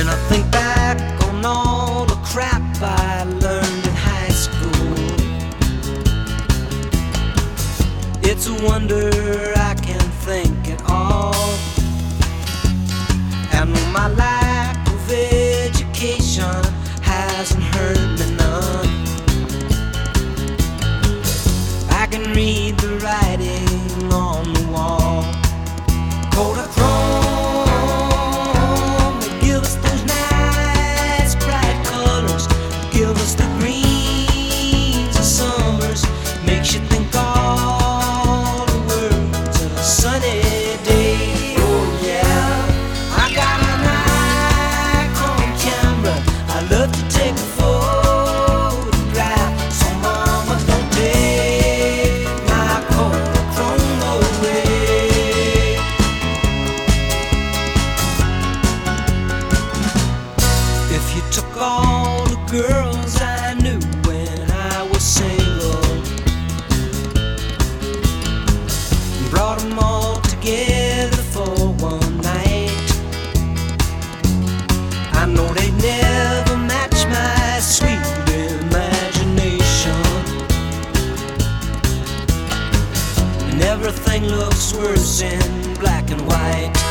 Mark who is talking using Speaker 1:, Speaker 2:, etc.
Speaker 1: When I think back on all the crap I learned in high school, it's a wonder I can think at all. And my lack of education hasn't hurt me none. I can read the writing on the wall. Kodachrome, they give us those nice bright colors, give us the greens of summers, makes you think all the words of a sunny day. Oh yeah, I got a Nikon camera, I love to take a photograph, so mama don't take my Kodachrome away. If you took all the girls I knew when I was single and brought them all together for one night, I know they'd never match my sweet imagination. And everything looks worse in black and white.